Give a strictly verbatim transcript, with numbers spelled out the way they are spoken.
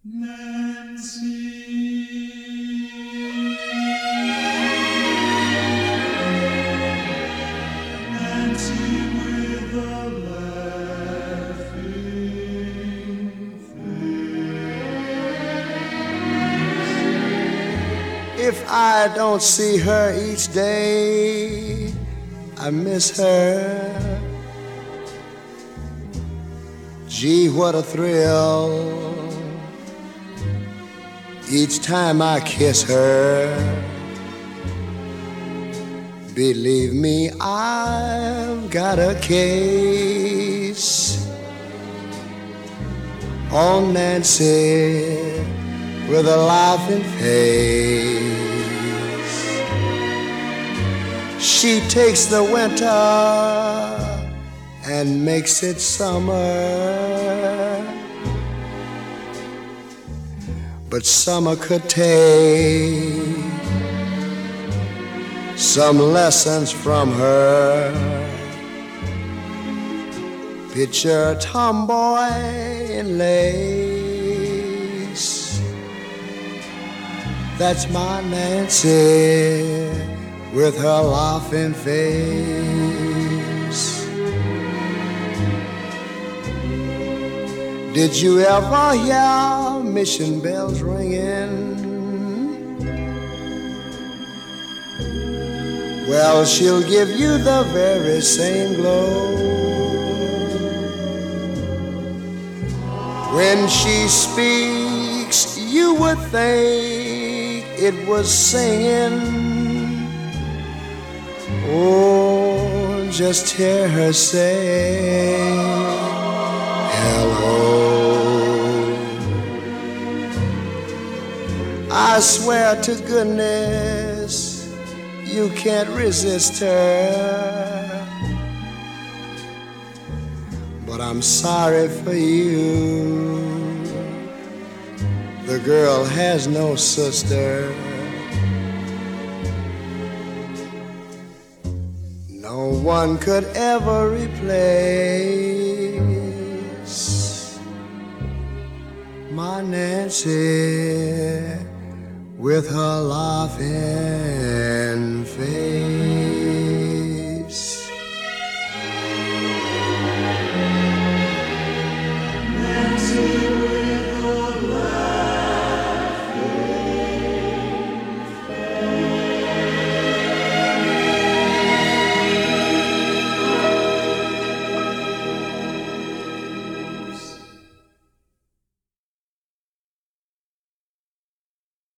If I don't see her each day, I miss her. Gee, what a thrill each time I kiss her. Believe me, I've got a case on Nancy with a laughing face. She takes the winter and makes it summer, but summer could take some lessons from her. Picture a tomboy in lace, that's my Nancy with her laughing face. Did you ever hear mission bells ringing? Well, she'll give you the very same glow. When she speaks, you would think it was singing. Oh, just hear her say hello. I swear to goodness, you can't resist her. But I'm sorry for you, the girl has no sister. No one could ever replace my Nancy with her laughing face.